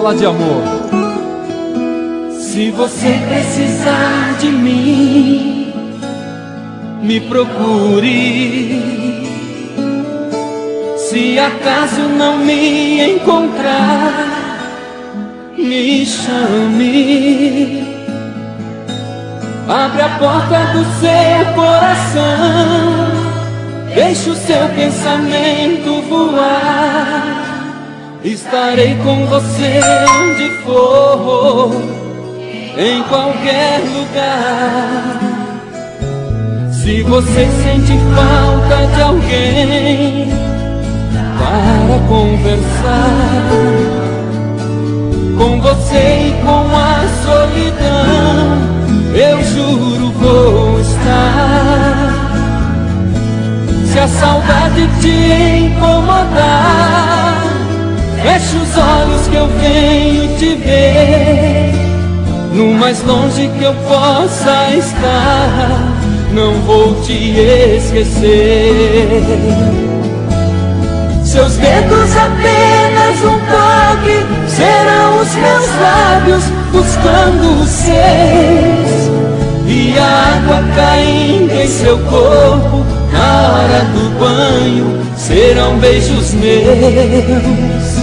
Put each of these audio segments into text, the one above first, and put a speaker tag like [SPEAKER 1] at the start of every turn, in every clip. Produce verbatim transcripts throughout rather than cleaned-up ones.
[SPEAKER 1] falar de amor.
[SPEAKER 2] Se você precisar de mim, me procure. Se acaso não me encontrar, me chame. Abre a porta do seu coração, deixe o seu pensamento voar. Estarei com você onde for, em qualquer lugar. Se você sente falta de alguém para conversar, com você e com a solidão, eu juro vou estar. Se a saudade te incomodar, feche os olhos que eu venho te ver. No mais longe que eu possa estar, não vou te esquecer. Seus dedos apenas um toque, serão os meus lábios buscando os seus. E a água caindo em seu corpo, na hora do banho, serão beijos meus.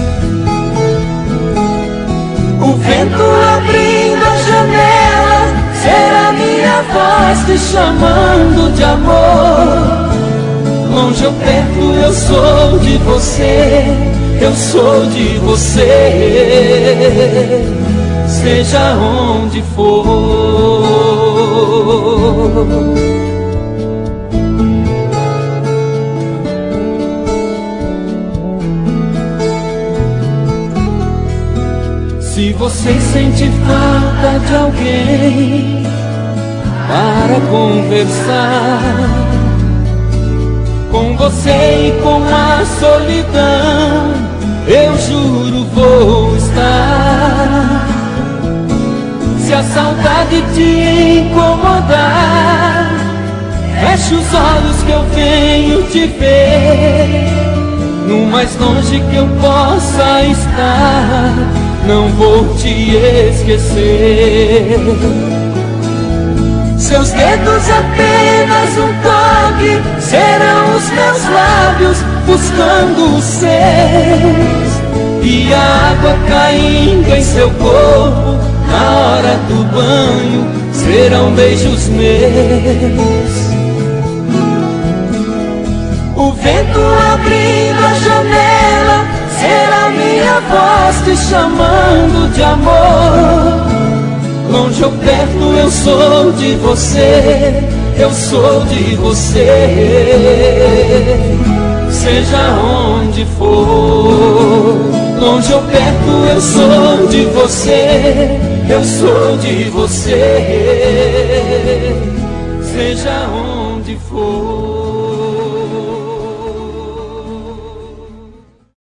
[SPEAKER 2] O vento abrindo a janela, será minha voz te chamando de amor. Longe ou perto eu sou de você, eu sou de você, seja onde for. Se você sente falta de alguém para conversar, com você e com a solidão, eu juro vou estar. Se a saudade te incomodar, feche os olhos que eu venho te ver. No mais longe que eu possa estar, não vou te esquecer. Seus dedos apenas um toque, serão os meus lábios buscando os seus. E a água caindo em seu corpo, na hora do banho, serão beijos meus. O vento abrindo a janela, será minha voz te chamando de amor. Longe ou perto eu sou de você, eu sou de você, seja onde for. Longe ou perto eu sou de você, eu sou de você, seja onde for.